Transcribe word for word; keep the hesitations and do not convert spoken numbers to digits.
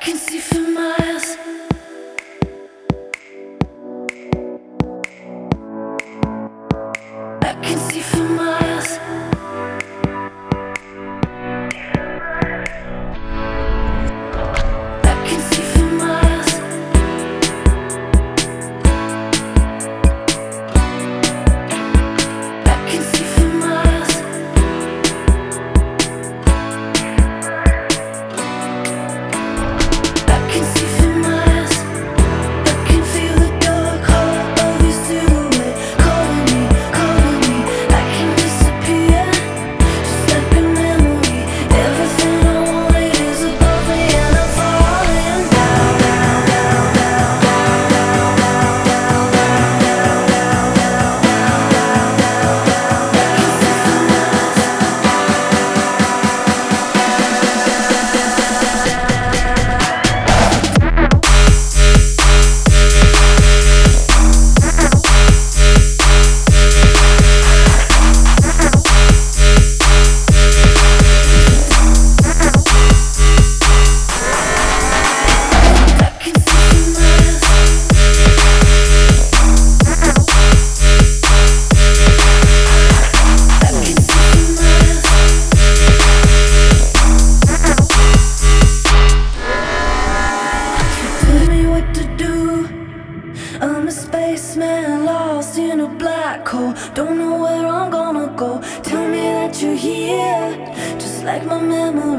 can see for miles. I can see for miles. I can see for miles. I can see for miles. I can see for miles. I can feel the dark heart of your silhouette calling me, calling me. I can disappear, just like a memory. Everything I wanted is above me, and I'm falling down, down, down, down, down, down, down, down, down, down, down, down, down. I can see for miles. I can see for miles. I can see for miles. Tell me what to do. I'm a spaceman lost in a black hole. Don't know where I'm gonna go. Tell me that you're here, just like my memory.